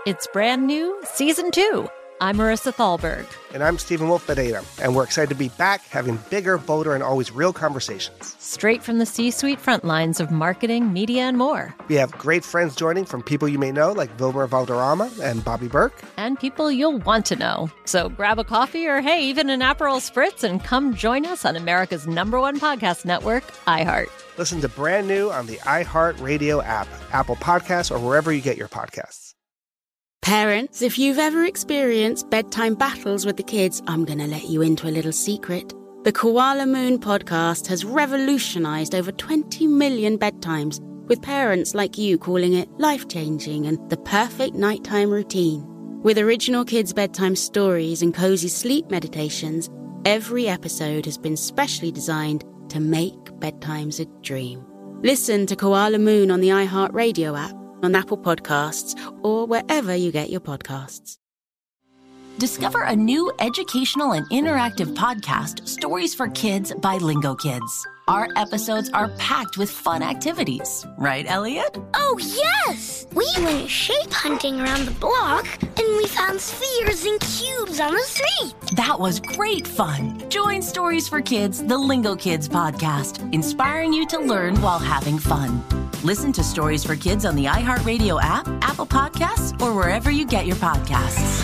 It's brand new, Season 2. I'm Marissa Thalberg. And I'm Stephen Wolf Bedeta, and we're excited to be back having bigger, bolder, and always real conversations. Straight from the C-suite front lines of marketing, media, and more. We have great friends joining from people you may know, like Wilmer Valderrama and Bobby Burke. And people you'll want to know. So grab a coffee or, hey, even an Aperol Spritz and come join us on America's #1 podcast network, iHeart. Listen to Brand New on the iHeart Radio app, Apple Podcasts, or wherever you get your podcasts. Parents, if you've ever experienced bedtime battles with the kids, I'm going to let you into a little secret. The Koala Moon podcast has revolutionized over 20 million bedtimes, with parents like you calling it life-changing and the perfect nighttime routine. With original kids' bedtime stories and cozy sleep meditations, every episode has been specially designed to make bedtimes a dream. Listen to Koala Moon on the iHeart Radio app, on Apple Podcasts, or wherever you get your podcasts. Discover a new educational and interactive podcast, Stories for Kids by Lingo Kids. Our episodes are packed with fun activities. Right, Elliot? Oh, yes! We went shape hunting around the block, and we found spheres and cubes on the street. That was great fun. Join Stories for Kids, the Lingo Kids podcast, inspiring you to learn while having fun. Listen to Stories for Kids on the iHeartRadio app, Apple Podcasts, or wherever you get your podcasts.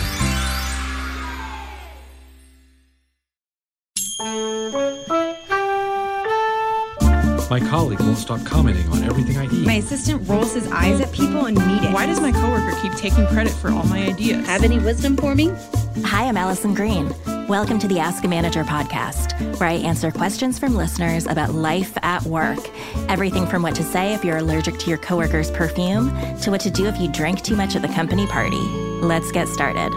My colleague won't stop commenting on everything I eat. My assistant rolls his eyes at people in meetings. Why does my coworker keep taking credit for all my ideas? Have any wisdom for me? Hi, I'm Allison Green. Welcome to the Ask a Manager podcast, where I answer questions from listeners about life at work. Everything from what to say if you're allergic to your coworker's perfume to what to do if you drank too much at the company party. Let's get started.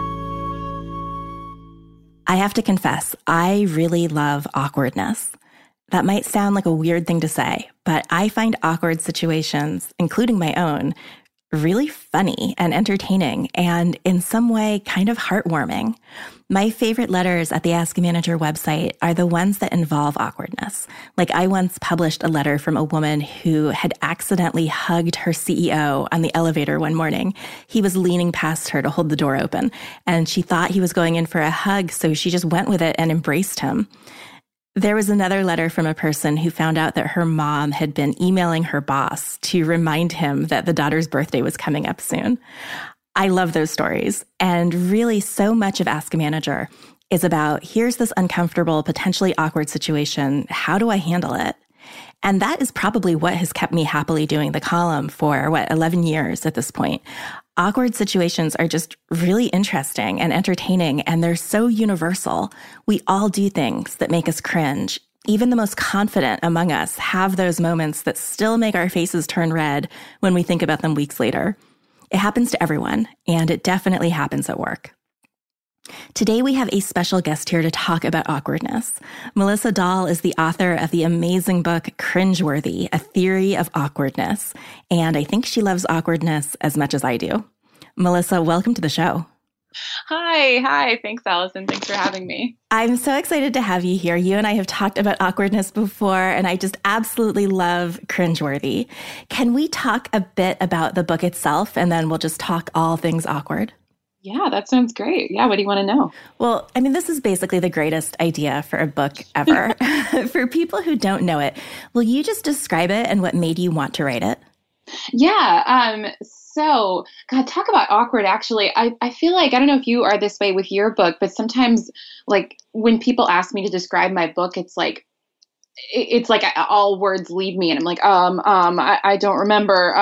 I have to confess, I really love awkwardness. That might sound like a weird thing to say, but I find awkward situations, including my own, really funny and entertaining and in some way kind of heartwarming. My favorite letters at the Ask a Manager website are the ones that involve awkwardness. Like I once published a letter from a woman who had accidentally hugged her CEO on the elevator one morning. He was leaning past her to hold the door open, and she thought he was going in for a hug, so she just went with it and embraced him. There was another letter from a person who found out that her mom had been emailing her boss to remind him that the daughter's birthday was coming up soon. I love those stories. And really, so much of Ask a Manager is about, here's this uncomfortable, potentially awkward situation. How do I handle it? And that is probably what has kept me happily doing the column for, 11 years at this point. Awkward situations are just really interesting and entertaining, and they're so universal. We all do things that make us cringe. Even the most confident among us have those moments that still make our faces turn red when we think about them weeks later. It happens to everyone, and it definitely happens at work. Today, we have a special guest here to talk about awkwardness. Melissa Dahl is the author of the amazing book, Cringeworthy, A Theory of Awkwardness. And I think she loves awkwardness as much as I do. Melissa, welcome to the show. Hi. Thanks, Allison. Thanks for having me. I'm so excited to have you here. You and I have talked about awkwardness before, and I just absolutely love Cringeworthy. Can we talk a bit about the book itself, and then we'll just talk all things awkward? Yeah, that sounds great. Yeah, what do you want to know? Well, I mean, this is basically the greatest idea for a book ever. For people who don't know it, will you just describe it and what made you want to write it? Yeah. So, God, talk about awkward, actually. I feel like, I don't know if you are this way with your book, but sometimes, like, when people ask me to describe my book, it's like all words leave me, and I'm like, I don't remember.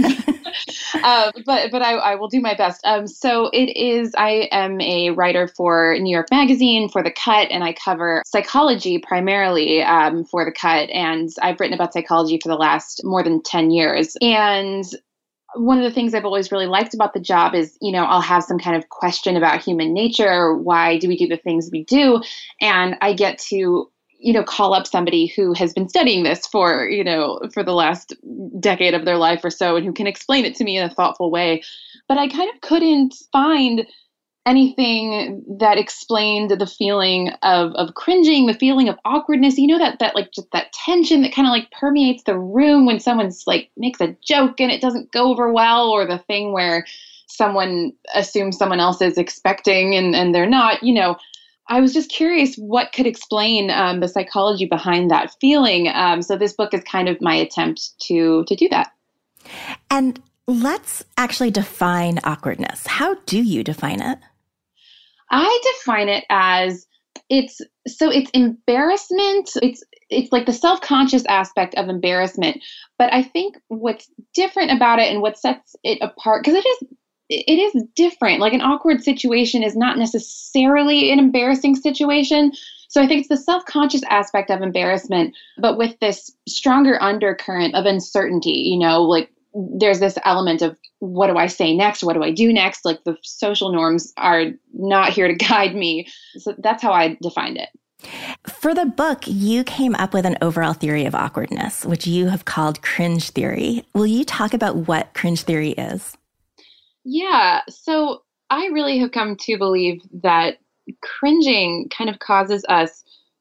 But I will do my best. So it is, I am a writer for New York Magazine, for The Cut, and I cover psychology primarily for The Cut. And I've written about psychology for the last more than 10 years. And one of the things I've always really liked about the job is, I'll have some kind of question about human nature. Why do we do the things we do? And I get to call up somebody who has been studying this for the last decade of their life or so, and who can explain it to me in a thoughtful way. But I kind of couldn't find anything that explained the feeling of cringing, the feeling of awkwardness, that like just that tension that kind of like permeates the room when someone's like makes a joke and it doesn't go over well, or the thing where someone assumes someone else is expecting and they're not, I was just curious what could explain the psychology behind that feeling. So this book is kind of my attempt to do that. And let's actually define awkwardness. How do you define it? I define it as it's embarrassment. It's like the self-conscious aspect of embarrassment. But I think what's different about it and what sets it apart, because it is different. Like an awkward situation is not necessarily an embarrassing situation. So I think it's the self-conscious aspect of embarrassment, but with this stronger undercurrent of uncertainty, like there's this element of what do I say next? What do I do next? Like the social norms are not here to guide me. So that's how I defined it. For the book, you came up with an overall theory of awkwardness, which you have called cringe theory. Will you talk about what cringe theory is? Yeah. So I really have come to believe that cringing kind of causes us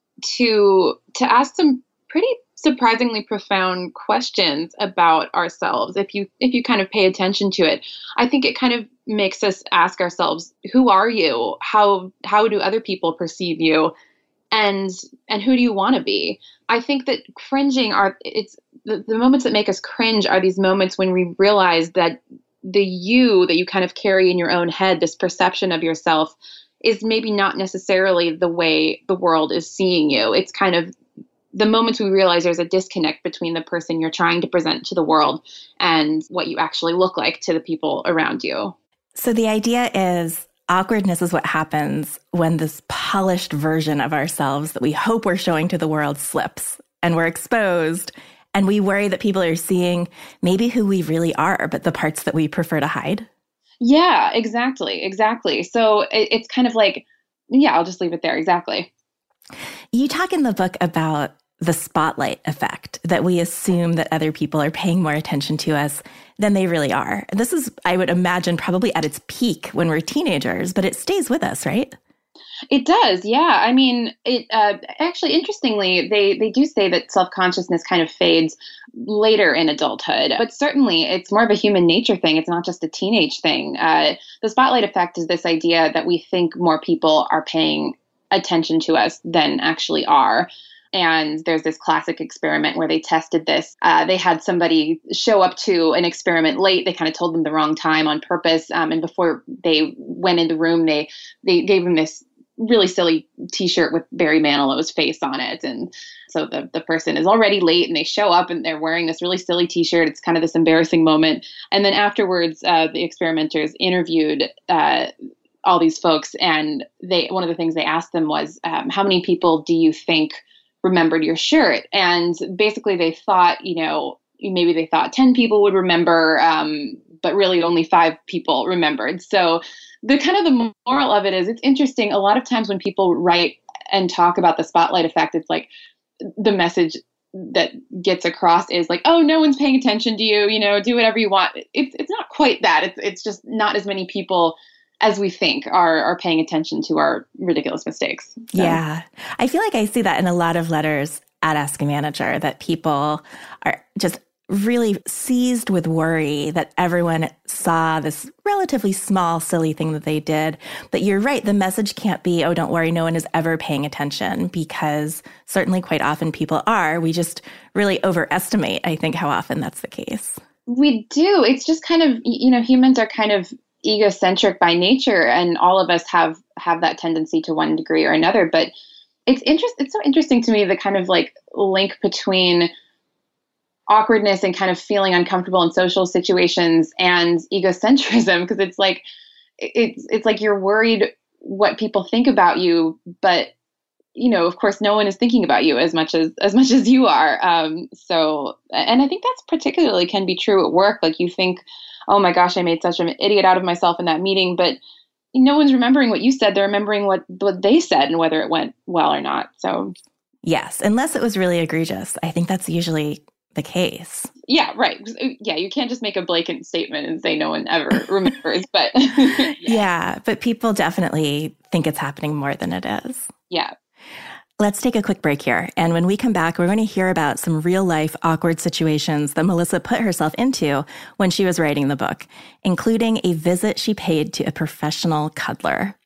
to ask some pretty surprisingly profound questions about ourselves. If you kind of pay attention to it, I think it kind of makes us ask ourselves, who are you? How do other people perceive you? And who do you want to be? I think that cringing it's the moments that make us cringe are these moments when we realize that the you that you kind of carry in your own head, this perception of yourself, is maybe not necessarily the way the world is seeing you. It's kind of the moments we realize there's a disconnect between the person you're trying to present to the world and what you actually look like to the people around you. So the idea is awkwardness is what happens when this polished version of ourselves that we hope we're showing to the world slips and we're exposed. And we worry that people are seeing maybe who we really are, but the parts that we prefer to hide. Yeah, exactly. So it's kind of like, yeah, I'll just leave it there. Exactly. You talk in the book about the spotlight effect, that we assume that other people are paying more attention to us than they really are. This is, I would imagine, probably at its peak when we're teenagers, but it stays with us, right? It does, yeah. I mean, it actually, interestingly, they do say that self-consciousness kind of fades later in adulthood, but certainly it's more of a human nature thing. It's not just a teenage thing. The spotlight effect is this idea that we think more people are paying attention to us than actually are. And there's this classic experiment where they tested this. They had somebody show up to an experiment late. They kind of told them the wrong time on purpose. And before they went in the room, they gave them this really silly T-shirt with Barry Manilow's face on it. And so the person is already late and they show up and they're wearing this really silly T-shirt. It's kind of this embarrassing moment. And then afterwards, the experimenters interviewed all these folks. And one of the things they asked them was, how many people do you think remembered your shirt? And basically they thought, maybe they thought 10 people would remember, but really only 5 people remembered. So the kind of the moral of it is, it's interesting. A lot of times when people write and talk about the spotlight effect, it's like the message that gets across is like, oh, no one's paying attention to you, do whatever you want. It's not quite that. It's just not as many people as we think are paying attention to our ridiculous mistakes. So. Yeah. I feel like I see that in a lot of letters at Ask a Manager, that people are just really seized with worry that everyone saw this relatively small, silly thing that they did. But you're right, the message can't be, oh, don't worry, no one is ever paying attention, because certainly quite often people are. We just really overestimate, I think, how often that's the case. We do. It's just kind of, humans are kind of egocentric by nature, and all of us have that tendency to one degree or another. But it's so interesting to me, the kind of like link between awkwardness and kind of feeling uncomfortable in social situations and egocentrism, because it's like you're worried what people think about you, but of course no one is thinking about you as much as you are. So, and I think that's particularly can be true at work. Like you think, oh my gosh, I made such an idiot out of myself in that meeting, but no one's remembering what you said. They're remembering what they said and whether it went well or not. So yes, unless it was really egregious. I think that's usually the case. Yeah, right. Yeah, you can't just make a blatant statement and say no one ever remembers. But yeah, but people definitely think it's happening more than it is. Yeah. Let's take a quick break here. And when we come back, we're going to hear about some real-life awkward situations that Melissa put herself into when she was writing the book, including a visit she paid to a professional cuddler.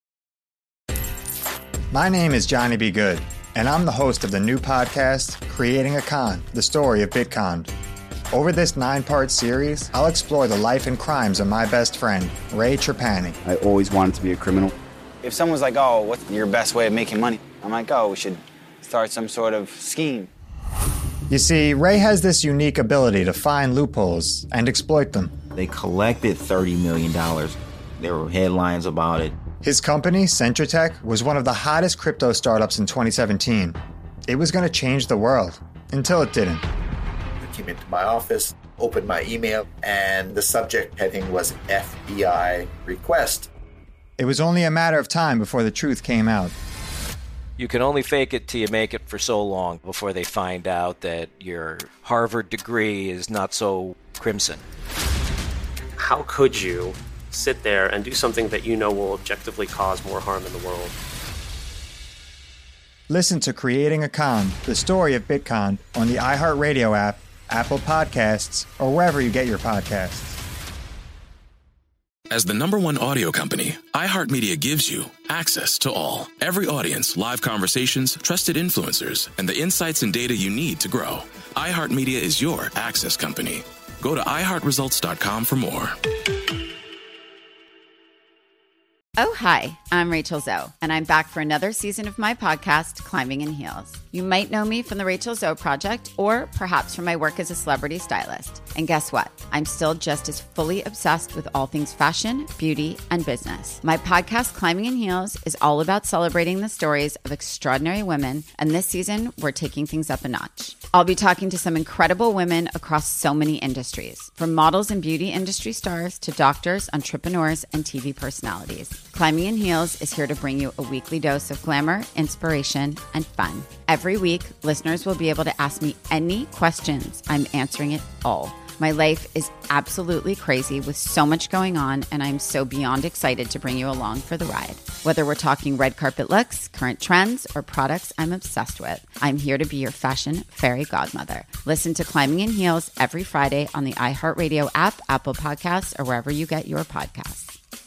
My name is Johnny B. Good, and I'm the host of the new podcast, Creating a Con, the story of Bitcon. Over this 9-part series, I'll explore the life and crimes of my best friend, Ray Trapani. I always wanted to be a criminal. If someone's like, oh, what's your best way of making money? I'm like, oh, we should start some sort of scheme. You see, Ray has this unique ability to find loopholes and exploit them. They collected $30 million. There were headlines about it. His company, Centratech, was one of the hottest crypto startups in 2017. It was going to change the world, until it didn't. I came into my office, opened my email, and the subject heading was FBI request. It was only a matter of time before the truth came out. You can only fake it till you make it for so long before they find out that your Harvard degree is not so crimson. How could you sit there and do something that you know will objectively cause more harm in the world? Listen to Creating a Con, the story of Bitcon, on the iHeartRadio app, Apple Podcasts, or wherever you get your podcasts. As the #1 audio company, iHeartMedia gives you access to all. Every audience, live conversations, trusted influencers, and the insights and data you need to grow. iHeartMedia is your access company. Go to iHeartResults.com for more. Oh, hi, I'm Rachel Zoe, and I'm back for another season of my podcast, Climbing in Heels. You might know me from the Rachel Zoe Project, or perhaps from my work as a celebrity stylist. And guess what? I'm still just as fully obsessed with all things fashion, beauty, and business. My podcast, Climbing in Heels, is all about celebrating the stories of extraordinary women, and this season, we're taking things up a notch. I'll be talking to some incredible women across so many industries, from models and beauty industry stars to doctors, entrepreneurs, and TV personalities. Climbing in Heels is here to bring you a weekly dose of glamour, inspiration, and fun. Every week, listeners will be able to ask me any questions. I'm answering it all. My life is absolutely crazy with so much going on, and I'm so beyond excited to bring you along for the ride. Whether we're talking red carpet looks, current trends, or products I'm obsessed with, I'm here to be your fashion fairy godmother. Listen to Climbing in Heels every Friday on the iHeartRadio app, Apple Podcasts, or wherever you get your podcasts.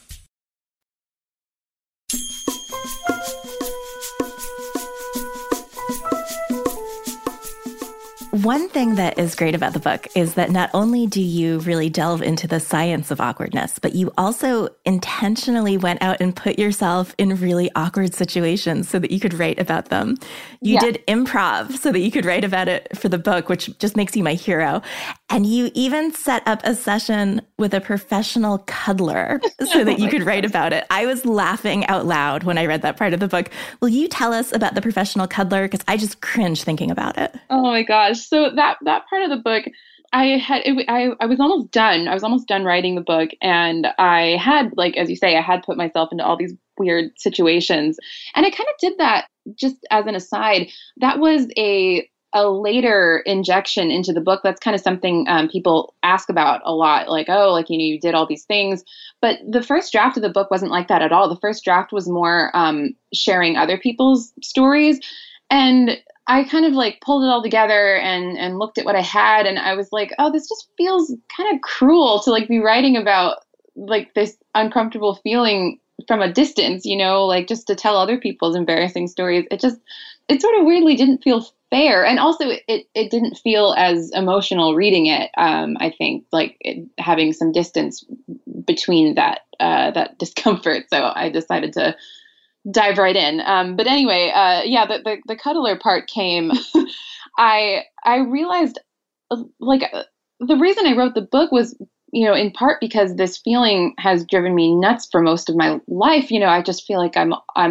One thing that is great about the book is that not only do you really delve into the science of awkwardness, but you also intentionally went out and put yourself in really awkward situations so that you could write about them. You did improv so that you could write about it for the book, which just makes you my hero. And you even set up a session with a professional cuddler so that you could write about it. I was laughing out loud when I read that part of the book. Will you tell us about the professional cuddler? Because I just cringe thinking about it. Oh my gosh. So that part of the book, I was almost done. I was almost done writing the book. And I had, like, as you say, I had put myself into all these weird situations. And I kind of did that just as an aside. That was a later injection into the book. That's kind of something people ask about a lot. Like, oh, like, you know, you did all these things. But the first draft of the book wasn't like that at all. The first draft was more sharing other people's stories. And I kind of like pulled it all together and looked at what I had. And I was like, oh, this just feels kind of cruel to like be writing about like this uncomfortable feeling from a distance, you know, like just to tell other people's embarrassing stories. It sort of weirdly didn't feel fair. And also it didn't feel as emotional reading it. I think like having some distance between that discomfort. So I decided to dive right in. But anyway, the cuddler part came. I realized like the reason I wrote the book was, you know, in part because this feeling has driven me nuts for most of my life. You know, I just feel like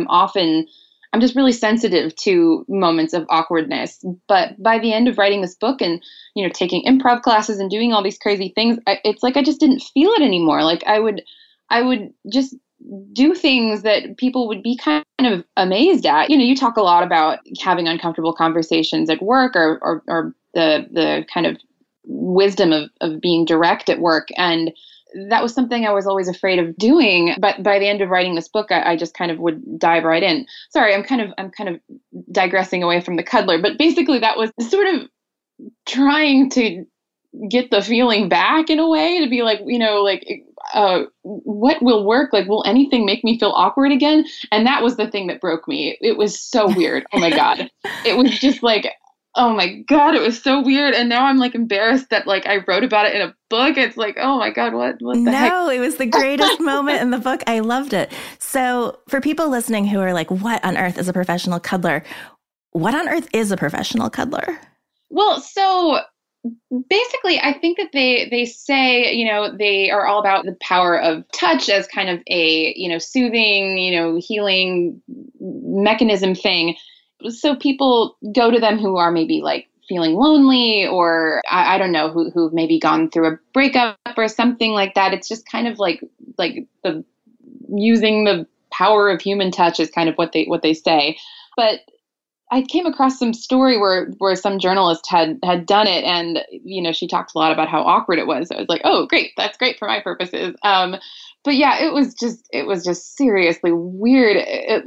I'm just really sensitive to moments of awkwardness. But by the end of writing this book and, you know, taking improv classes and doing all these crazy things, it's like I just didn't feel it anymore. Like I would just do things that people would be kind of amazed at. You know, you talk a lot about having uncomfortable conversations at work or the kind of wisdom of being direct at work. And that was something I was always afraid of doing. But by the end of writing this book, I just kind of would dive right in. Sorry, I'm kind of digressing away from the cuddler, but basically that was sort of trying to get the feeling back in a way, to be like, what will work? Like, will anything make me feel awkward again? And that was the thing that broke me. It was so weird. Oh my God. It was just like, oh my God, it was so weird. And now I'm like embarrassed that like I wrote about it in a book. It's like, oh my God, what the heck? No, it was the greatest moment in the book. I loved it. So for people listening who are like, what on earth is a professional cuddler? What on earth is a professional cuddler? Well, so basically, I think that they say, they are all about the power of touch as kind of a, soothing, healing mechanism thing. So people go to them who are maybe like feeling lonely, or I don't know, who've maybe gone through a breakup or something like that. It's just kind of like the using the power of human touch is kind of what they say. But I came across some story where some journalist had done it, and she talked a lot about how awkward it was. So I was like, oh, great, that's great for my purposes. But yeah, it was just seriously weird.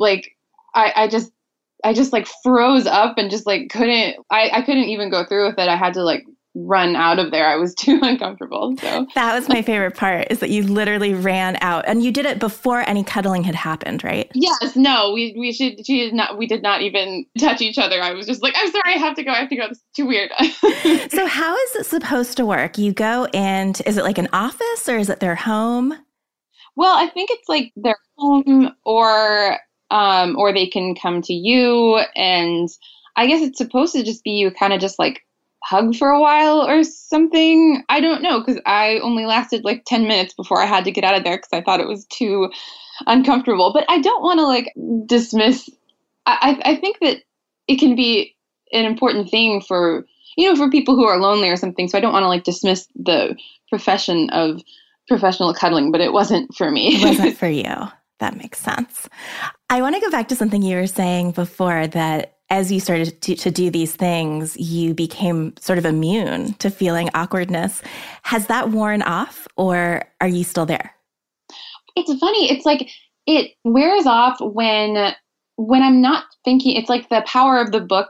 I just like froze up and just like I couldn't even go through with it. I had to like run out of there. I was too uncomfortable. So that was my favorite part, is that you literally ran out, and you did it before any cuddling had happened, right? Yes. No, we did not even touch each other. I was just like, I'm sorry, I have to go. This is too weird. So how is it supposed to work? You go and is it like an office, or is it their home? Well, I think it's like their home, or they can come to you, and I guess it's supposed to just be you kind of just like hug for a while or something. I don't know, because I only lasted like 10 minutes before I had to get out of there because I thought it was too uncomfortable. But I don't want to like dismiss. I think that it can be an important thing for people who are lonely or something. So I don't want to like dismiss the profession of professional cuddling, but it wasn't for me. It wasn't for you. That makes sense. I want to go back to something you were saying before, that as you started to do these things, you became sort of immune to feeling awkwardness. Has that worn off, or are you still there? It's funny. It's like it wears off when I'm not thinking. It's like the power of the book.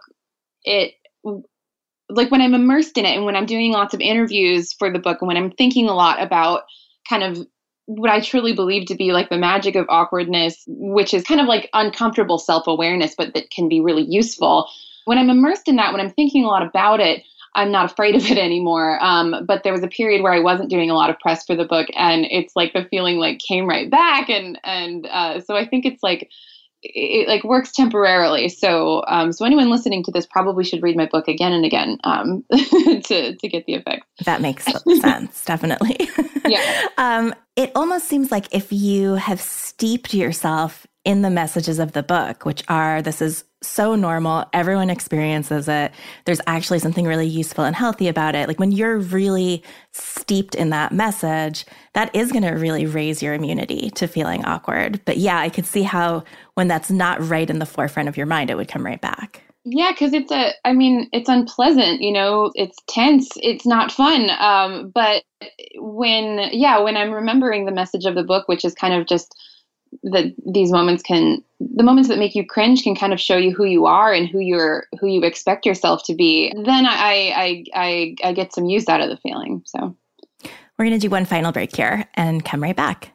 Like when I'm immersed in it, and when I'm doing lots of interviews for the book, and when I'm thinking a lot about kind of what I truly believe to be like the magic of awkwardness, which is kind of like uncomfortable self-awareness, but that can be really useful. When I'm immersed in that, when I'm thinking a lot about it, I'm not afraid of it anymore. But there was a period where I wasn't doing a lot of press for the book, and it's like the feeling like came right back. And so I think it's like, it like works temporarily. So anyone listening to this probably should read my book again and again to get the effect. That makes sense, definitely. Yeah. It almost seems like if you have steeped yourself in the messages of the book, which are, this is so normal, everyone experiences it, there's actually something really useful and healthy about it. Like when you're really steeped in that message, that is going to really raise your immunity to feeling awkward. But yeah, I could see how when that's not right in the forefront of your mind, it would come right back. Yeah, because it's unpleasant, it's tense, it's not fun. But when I'm remembering the message of the book, which is kind of just that the moments that make you cringe can kind of show you who you are and who you expect yourself to be, then I get some use out of the feeling. So we're going to do one final break here and come right back.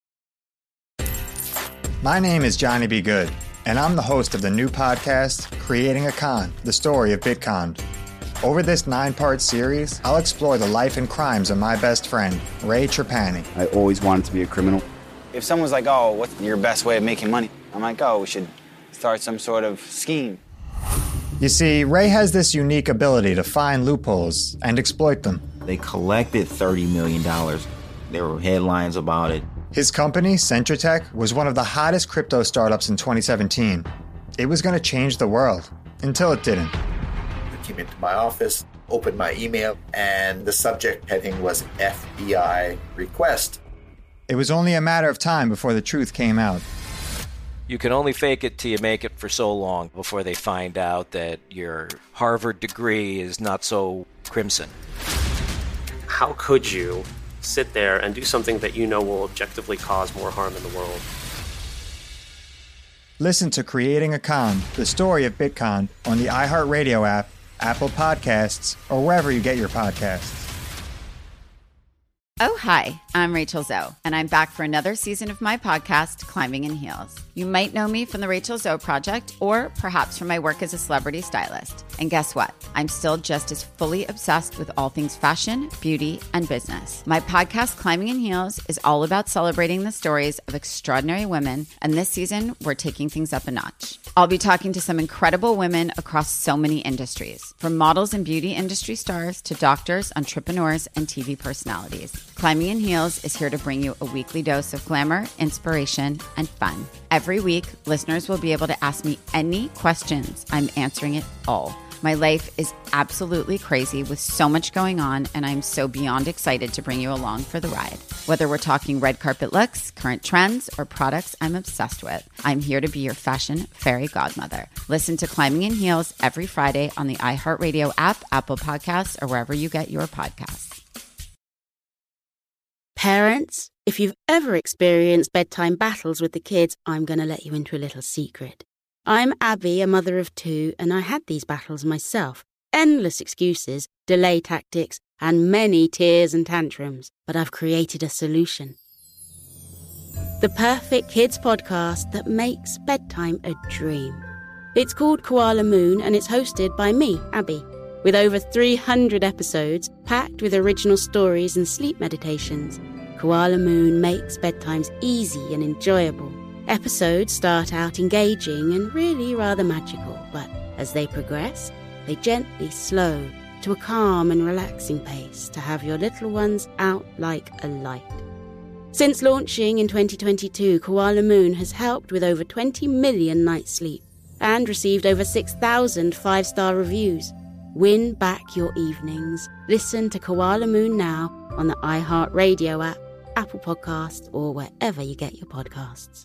My name is Johnny B. Good, and I'm the host of the new podcast, Creating a Con, the story of Bitcon. Over this 9-part series, I'll explore the life and crimes of my best friend, Ray Trapani. I always wanted to be a criminal. If someone's like, oh, what's your best way of making money? I'm like, oh, we should start some sort of scheme. You see, Ray has this unique ability to find loopholes and exploit them. They collected $30 million. There were headlines about it. His company, Centratech, was one of the hottest crypto startups in 2017. It was going to change the world, until it didn't. I came into my office, opened my email, and the subject heading was FBI request. It was only a matter of time before the truth came out. You can only fake it till you make it for so long before they find out that your Harvard degree is not so crimson. How could you sit there and do something that you know will objectively cause more harm in the world. Listen to Creating a Con, the story of Bitcon, on the iHeartRadio app, Apple Podcasts, or wherever you get your podcasts. Oh, hi, I'm Rachel Zoe, and I'm back for another season of my podcast, Climbing in Heels. You might know me from the Rachel Zoe Project, or perhaps from my work as a celebrity stylist. And guess what? I'm still just as fully obsessed with all things fashion, beauty, and business. My podcast, Climbing in Heels, is all about celebrating the stories of extraordinary women, and this season, we're taking things up a notch. I'll be talking to some incredible women across so many industries, from models and beauty industry stars to doctors, entrepreneurs, and TV personalities. Climbing in Heels is here to bring you a weekly dose of glamour, inspiration, and fun. Every week, listeners will be able to ask me any questions. I'm answering it all. My life is absolutely crazy with so much going on, and I'm so beyond excited to bring you along for the ride. Whether we're talking red carpet looks, current trends, or products I'm obsessed with, I'm here to be your fashion fairy godmother. Listen to Climbing in Heels every Friday on the iHeartRadio app, Apple Podcasts, or wherever you get your podcasts. Parents, if you've ever experienced bedtime battles with the kids, I'm going to let you into a little secret. I'm Abby, a mother of 2, and I had these battles myself. Endless excuses, delay tactics, and many tears and tantrums. But I've created a solution. The perfect kids podcast that makes bedtime a dream. It's called Koala Moon, and it's hosted by me, Abby, with over 300 episodes packed with original stories and sleep meditations. Koala Moon makes bedtimes easy and enjoyable. Episodes start out engaging and really rather magical, but as they progress, they gently slow to a calm and relaxing pace to have your little ones out like a light. Since launching in 2022, Koala Moon has helped with over 20 million nights' sleep and received over 6,000 5-star reviews. Win back your evenings. Listen to Koala Moon now on the iHeartRadio app, Apple Podcasts, or wherever you get your podcasts.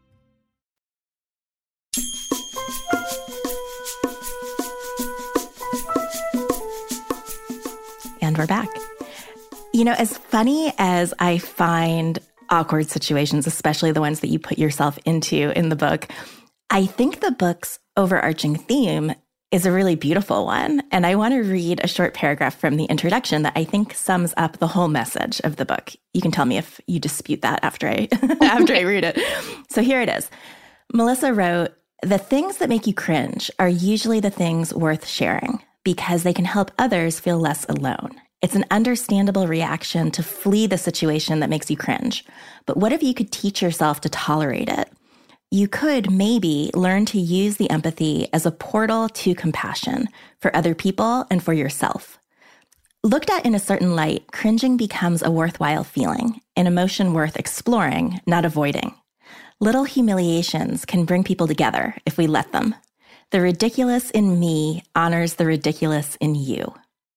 And we're back. You know, as funny as I find awkward situations, especially the ones that you put yourself into in the book, I think the book's overarching theme is a really beautiful one. And I want to read a short paragraph from the introduction that I think sums up the whole message of the book. You can tell me if you dispute that after I read it. So here it is. Melissa wrote, "The things that make you cringe are usually the things worth sharing because they can help others feel less alone. It's an understandable reaction to flee the situation that makes you cringe. But what if you could teach yourself to tolerate it? You could maybe learn to use the empathy as a portal to compassion for other people and for yourself. Looked at in a certain light, cringing becomes a worthwhile feeling, an emotion worth exploring, not avoiding. Little humiliations can bring people together if we let them. The ridiculous in me honors the ridiculous in you."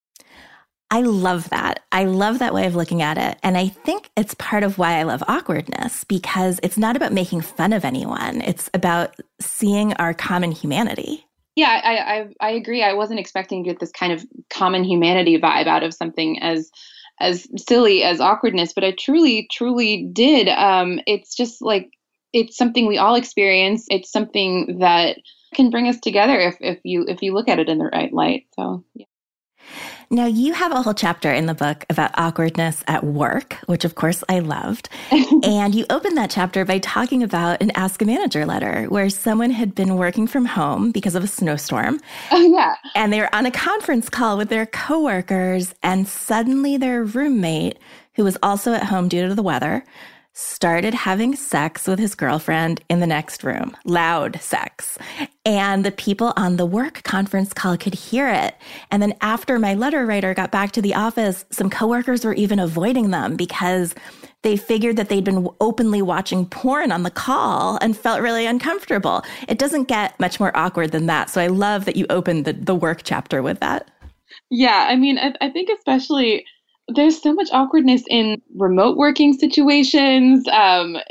I love that. I love that way of looking at it. And I think it's part of why I love awkwardness, because it's not about making fun of anyone. It's about seeing our common humanity. Yeah, I agree. I wasn't expecting to get this kind of common humanity vibe out of something as silly as awkwardness, but I truly, truly did. It's just like, it's something we all experience. It's something that can bring us together if you look at it in the right light. So, yeah. Now, you have a whole chapter in the book about awkwardness at work, which of course I loved. And you opened that chapter by talking about an Ask a Manager letter where someone had been working from home because of a snowstorm. Oh, yeah. And they were on a conference call with their coworkers, and suddenly their roommate, who was also at home due to the weather, started having sex with his girlfriend in the next room, loud sex. And the people on the work conference call could hear it. And then after my letter writer got back to the office, some coworkers were even avoiding them because they figured that they'd been openly watching porn on the call and felt really uncomfortable. It doesn't get much more awkward than that. So I love that you opened the work chapter with that. Yeah, I mean, I think especially there's so much awkwardness in remote working situations. That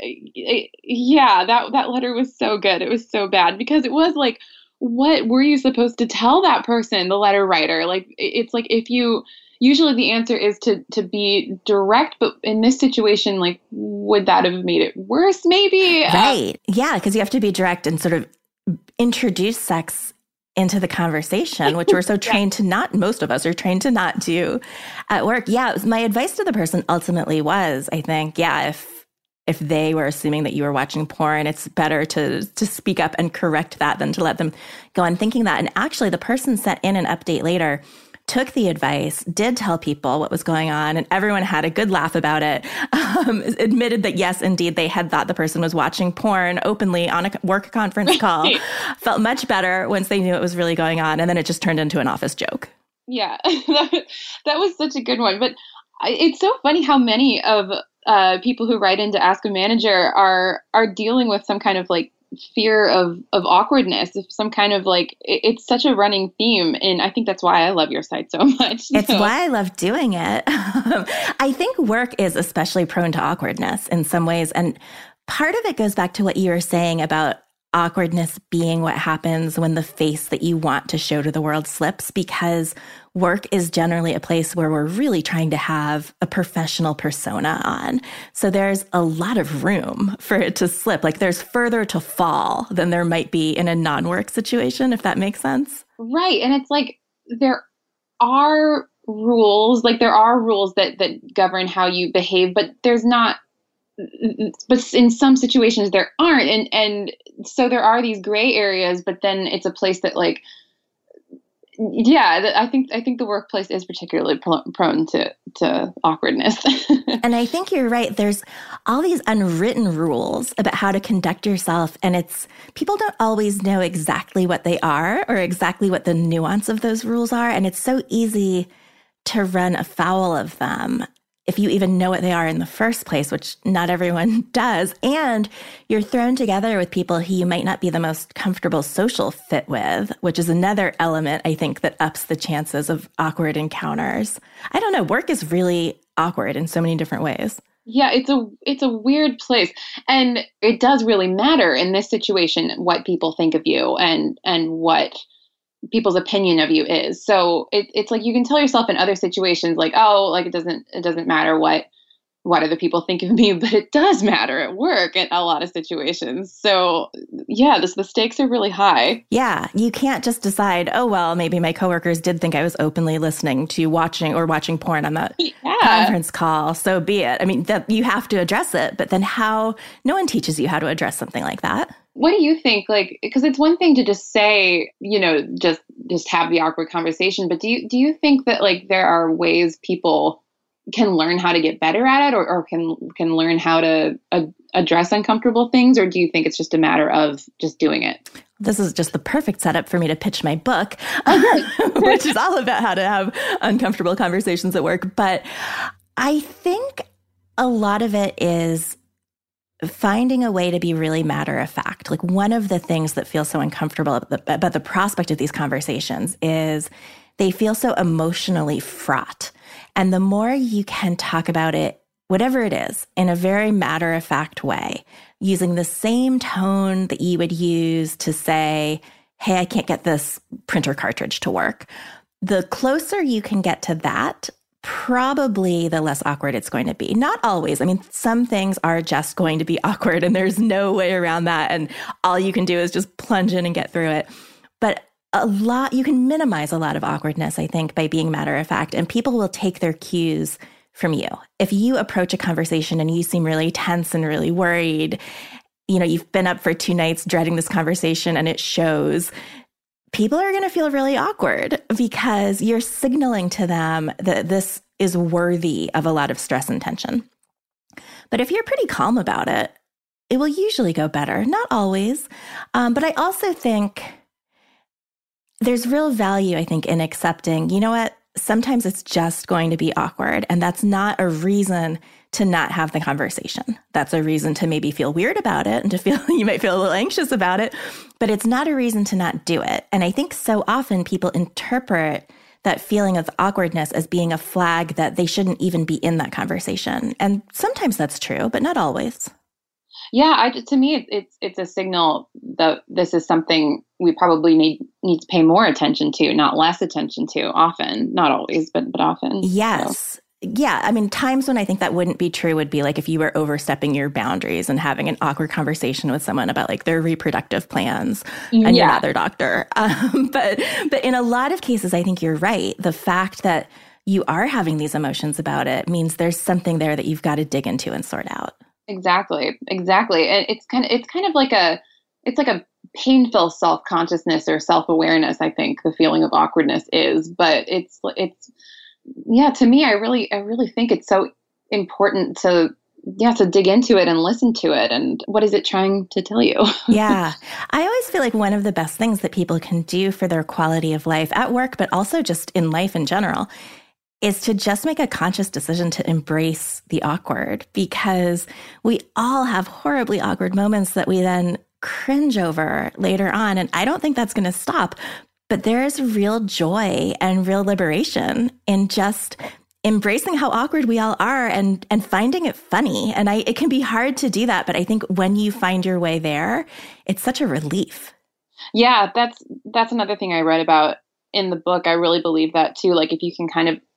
letter was so good. It was so bad because it was like, what were you supposed to tell that person, the letter writer? Like, it's like if you usually the answer is to be direct, but in this situation, like, would that have made it worse? Maybe. Right. Yeah, because you have to be direct and sort of introduce sex into the conversation, which we're so trained to not, most of us are trained to not do at work. Yeah, my advice to the person ultimately was, I think, if they were assuming that you were watching porn, it's better to speak up and correct that than to let them go on thinking that. And actually, the person sent in an update later, took the advice, did tell people what was going on, and everyone had a good laugh about it. Admitted that, yes, indeed, they had thought the person was watching porn openly on a work conference call. Felt much better once they knew it was really going on, and then it just turned into an office joke. Yeah, that was such a good one. But it's so funny how many of people who write in to ask a manager are dealing with some kind of like fear of awkwardness, some kind of like, it's such a running theme. And I think that's why I love your site so much. It's why I love doing it. I think work is especially prone to awkwardness in some ways. And part of it goes back to what you were saying about awkwardness being what happens when the face that you want to show to the world slips, because work is generally a place where we're really trying to have a professional persona on. So there's a lot of room for it to slip. Like there's further to fall than there might be in a non-work situation, if that makes sense. Right. And it's like there are rules, that govern how you behave, but there's not. But in some situations there aren't. And so there are these gray areas, but then it's a place that like, yeah, I think the workplace is particularly prone to awkwardness. And I think you're right. There's all these unwritten rules about how to conduct yourself. And people don't always know exactly what they are or exactly what the nuance of those rules are. And it's so easy to run afoul of them if you even know what they are in the first place, which not everyone does. And you're thrown together with people who you might not be the most comfortable social fit with, which is another element, I think, that ups the chances of awkward encounters. I don't know. Work is really awkward in so many different ways. Yeah, it's a weird place. And it does really matter in this situation what people think of you and what people's opinion of you is. So it's like you can tell yourself in other situations like, oh, like it doesn't matter what other people think of me, but it does matter at work in a lot of situations. So yeah, the stakes are really high. Yeah, you can't just decide, oh, well, maybe my coworkers did think I was openly listening to watching porn on that conference call. So be it. I mean, you have to address it, but then no one teaches you how to address something like that. What do you think? Like, because it's one thing to just say, just have the awkward conversation, but do you think that like there are ways people can learn how to get better at it, or can learn how to address uncomfortable things, or do you think it's just a matter of just doing it? This is just the perfect setup for me to pitch my book, which is all about how to have uncomfortable conversations at work. But I think a lot of it is finding a way to be really matter of fact. Like one of the things that feels so uncomfortable about the prospect of these conversations is they feel so emotionally fraught. And the more you can talk about it, whatever it is, in a very matter of fact way, using the same tone that you would use to say, hey, I can't get this printer cartridge to work. The closer you can get to that, probably the less awkward it's going to be. Not always. I mean, some things are just going to be awkward and there's no way around that. And all you can do is just plunge in and get through it. But you can minimize a lot of awkwardness, I think, by being matter of fact. And people will take their cues from you. If you approach a conversation and you seem really tense and really worried, you've been up for 2 nights dreading this conversation and it shows, people are going to feel really awkward because you're signaling to them that this is worthy of a lot of stress and tension. But if you're pretty calm about it, it will usually go better. Not always. But I also think there's real value, I think, in accepting, you know what, sometimes it's just going to be awkward. And that's not a reason to not have the conversation. That's a reason to maybe feel weird about it and you might feel a little anxious about it, but it's not a reason to not do it. And I think so often people interpret that feeling of awkwardness as being a flag that they shouldn't even be in that conversation. And sometimes that's true, but not always. Yeah, to me, it's a signal that this is something we probably need to pay more attention to, not less attention to. Often, not always, but often. Yes. So. Yeah. I mean, times when I think that wouldn't be true would be like if you were overstepping your boundaries and having an awkward conversation with someone about like their reproductive plans and you're not their doctor. But in a lot of cases, I think you're right. The fact that you are having these emotions about it means there's something there that you've got to dig into and sort out. Exactly. And it's kind of like a painful self-consciousness or self-awareness. I think the feeling of awkwardness is, but it's to me, I really think it's so important to dig into it and listen to it. And what is it trying to tell you? Yeah. I always feel like one of the best things that people can do for their quality of life at work, but also just in life in general, is to just make a conscious decision to embrace the awkward, because we all have horribly awkward moments that we then cringe over later on. And I don't think that's going to stop. But there is real joy and real liberation in just embracing how awkward we all are and finding it funny. And it can be hard to do that. But I think when you find your way there, it's such a relief. Yeah, that's another thing I read about in the book. I really believe that too. Like if you can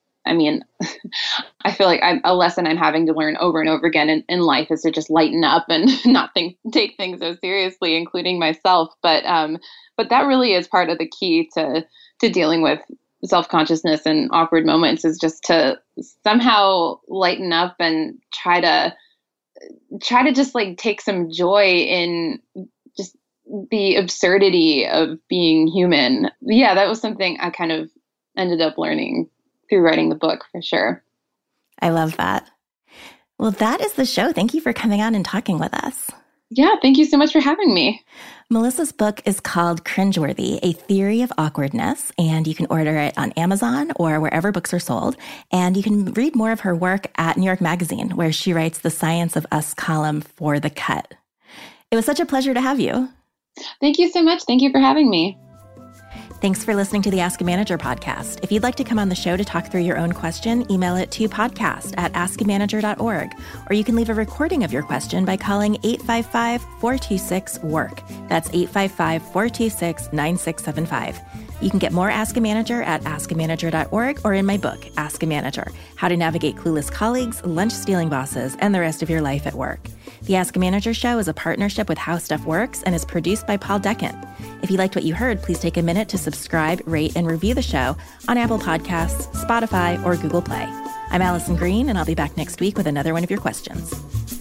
I feel like a lesson I'm having to learn over and over again in life is to just lighten up and not take things so seriously, including myself. But that really is part of the key to dealing with self-consciousness and awkward moments, is just to somehow lighten up and try to just like take some joy in just the absurdity of being human. Yeah, that was something I kind of ended up learning through writing the book, for sure. I love that. Well, that is the show. Thank you for coming on and talking with us. Yeah, thank you so much for having me. Melissa's book is called Cringeworthy, A Theory of Awkwardness, and you can order it on Amazon or wherever books are sold. And you can read more of her work at New York Magazine, where she writes the Science of Us column for The Cut. It was such a pleasure to have you. Thank you so much. Thank you for having me. Thanks for listening to the Ask a Manager podcast. If you'd like to come on the show to talk through your own question, email it to podcast@askamanager.org, or you can leave a recording of your question by calling 855-426-WORK. That's 855-426-9675. You can get more Ask a Manager at askamanager.org or in my book, Ask a Manager, How to Navigate Clueless Colleagues, Lunch-Stealing Bosses, and the Rest of Your Life at Work. The Ask a Manager show is a partnership with How Stuff Works and is produced by Paul Deckant. If you liked what you heard, please take a minute to subscribe, rate, and review the show on Apple Podcasts, Spotify, or Google Play. I'm Allison Green, and I'll be back next week with another one of your questions.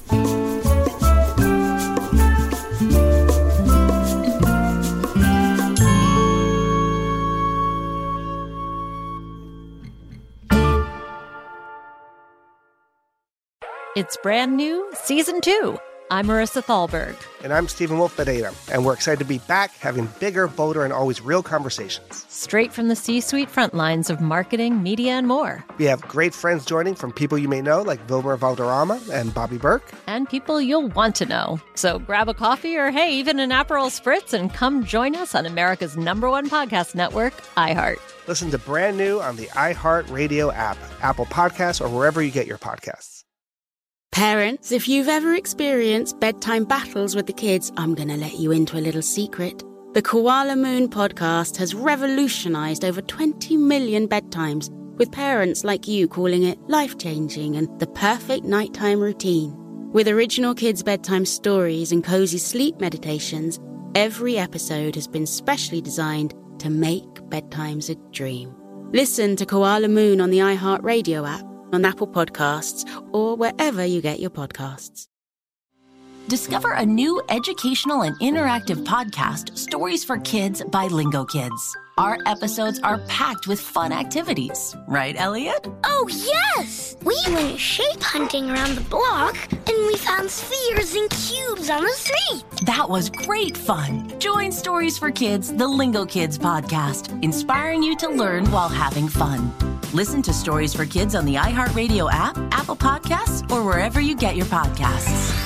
It's brand new, Season 2. I'm Marissa Thalberg. And I'm Stephen Wolf Pereira. And we're excited to be back having bigger, bolder, and always real conversations. Straight from the C-suite front lines of marketing, media, and more. We have great friends joining from people you may know, like Wilmer Valderrama and Bobby Burke. And people you'll want to know. So grab a coffee or, hey, even an Aperol Spritz and come join us on America's #1 podcast network, iHeart. Listen to brand new on the iHeart Radio app, Apple Podcasts, or wherever you get your podcasts. Parents, if you've ever experienced bedtime battles with the kids, I'm going to let you into a little secret. The Koala Moon podcast has revolutionized over 20 million bedtimes, with parents like you calling it life-changing and the perfect nighttime routine. With original kids' bedtime stories and cozy sleep meditations, every episode has been specially designed to make bedtimes a dream. Listen to Koala Moon on the iHeartRadio app, on Apple Podcasts, or wherever you get your podcasts. Discover a new educational and interactive podcast, Stories for Kids by Lingo Kids. Our episodes are packed with fun activities. Right, Elliot? Oh, yes! We went shape hunting around the block, and we found spheres and cubes on the street. That was great fun. Join Stories for Kids, the Lingo Kids podcast, inspiring you to learn while having fun. Listen to Stories for Kids on the iHeartRadio app, Apple Podcasts, or wherever you get your podcasts.